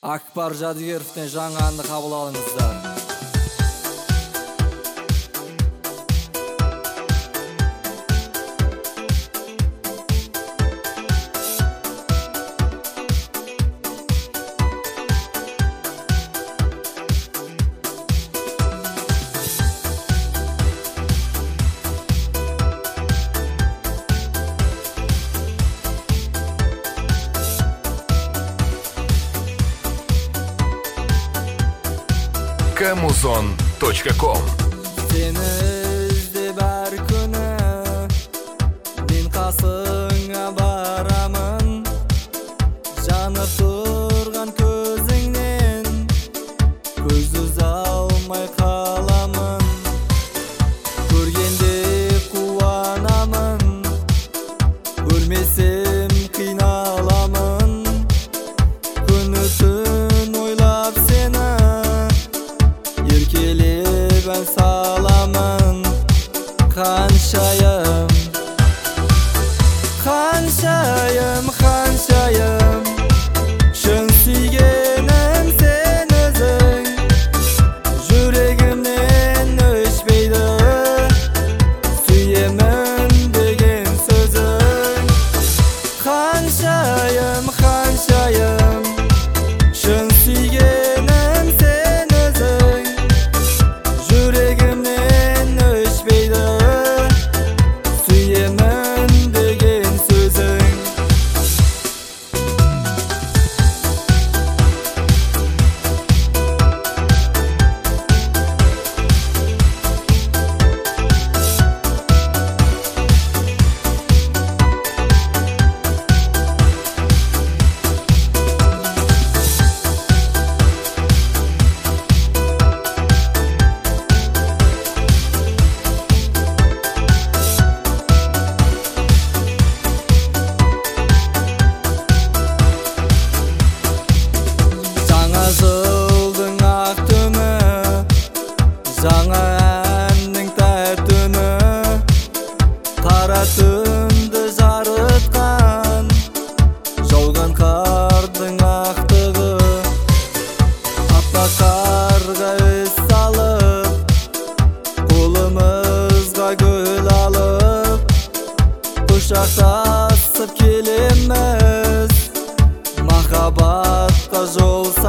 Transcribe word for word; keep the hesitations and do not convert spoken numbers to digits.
Akbar Jadgirovтен жаңа әнді қабыл алыңыздар. камузон точка ком. Seni izlеп әр күні мен қасыңа барамын, жанып тұрған көзіңнен көз үзе алмай қаламын. Көргенде қуанамын, көрмесем қиналамын. Күні түн ойлап сені еркелеп ән саламын. Қаншайым, қаншайым, қаншайым шын сүйгенім сен өзің, жүрегімнен өшпейді сүйемін деген сөзің. Қаншайым, қаншайым шын сүйгенім сен өзің, жүрегімнен өшпейді сүйемін деген сөзің. Жаңа жылдың ақ түні, жаңа әннің тәтті үні, қара түнді жарытқан жауған қардың ақтығы. Аппақ қарға із салып, қолымызға гүл алып, құшақтасып келеміз, махаббатқа жол